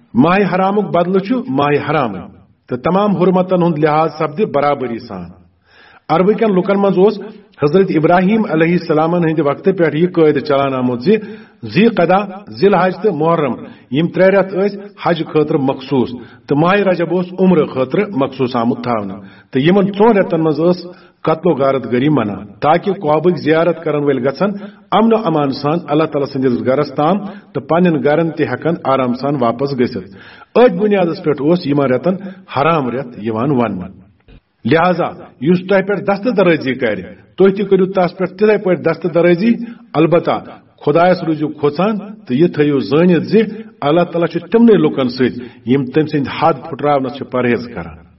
माह हरामुक बदल माह हराम तो तमाम हुरमतन हुंद लिहाज सपद बराबरी सान। अरबकन लुकन मज हजरत इब्राहिम अलैहिस्सलामन हंद वक्त पे यह कयद चलान आमुत जी कदा जिल हज तो मुहर्रम यम 3 रेत हज खतर मखसूस तो माह रजब उम्र खतर मखसूस आमुत थावन तो यमन 4 रेतन मज कत्लो गारत गरी मना ताकि काबक जियारत करन वेल गछन अमन अमान सान अल्लाह ताला संदिस गरस ताम तो पन्न गरन ते हकन आराम सान वापस गसित। अज बुनियादस पे यम रेतन हराम रेत यवान वन। लिहाजा युस तह पे दस्तदराजी कर तुह तु करू तस पे तिथे पे दस्तदराजी अलबत्ता खुदायस रूजू खोचान तो यह थो जानित अल्लाह ताला तिमन लुकन सम तम सद हद फुटरावनस परहेज करान।